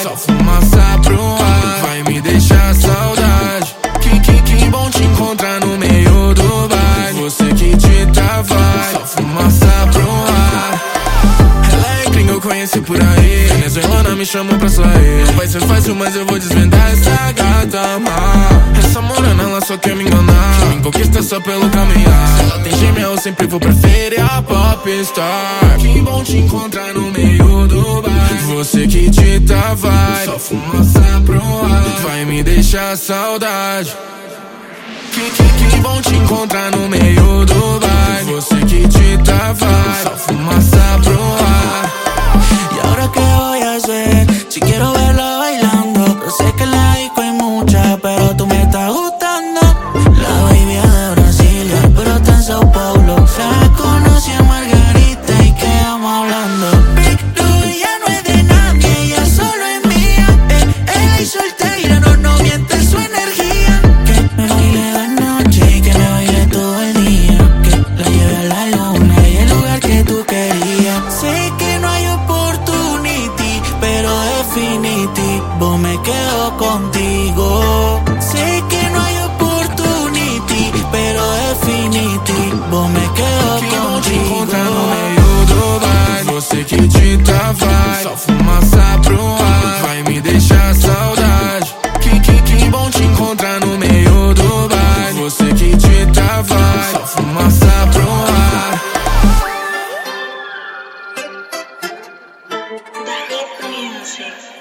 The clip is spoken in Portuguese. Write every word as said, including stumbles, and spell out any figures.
só fumaça pro ar. Vai me deixar saudade. Que, que, que bom te encontrar no meio do baile. Você que dita vai, só fumaça pro ar. Ela é gringa, eu conheci por aí. Venezuelana me chamou pra sair. Vai ser fácil, mas eu vou desvendar essa gata má. Essa morena, ela só quer me enganar. Que me conquista só pelo caminhar. Se ela tem gêmea, eu sempre vou preferir a popstar. Que bom te encontrar no meio do baile. Você que dita vai, só fumaça pro ar. Vai me deixar saudade. Que, que, que bom te encontrar no meio do baile. Você que dita vai, só fumaça pro ar. ¿Y ahora qué voy a hacer? Si quiero verla bailando. Yo sé que en la disco hay muchas, pero tú me estás gustando. La baby es de Brasilia, pero está en Sao Paulo. La conocí a Margarita y quedamos hablando. Big Louie ya no es de nadie, ella solo es mía. Eh, ella es soltera, no, no miente su energía. Que me baile de noche y que me baile todo el día. Que la lleve a la luna y el lugar que tú querías. Sé que no hay opportunity, pero definitivo me quedo contigo. Sé que no hay opportunity, pero definitivo me quedo Que bom te contigo. encontrar no meio do baile. Você que dita vai, só fumaça pro ar. Vai me deixar saudade. Que, que, que bom te encontrar no meio do baile. Você que dita vai, só fumaça pro ar. That is music.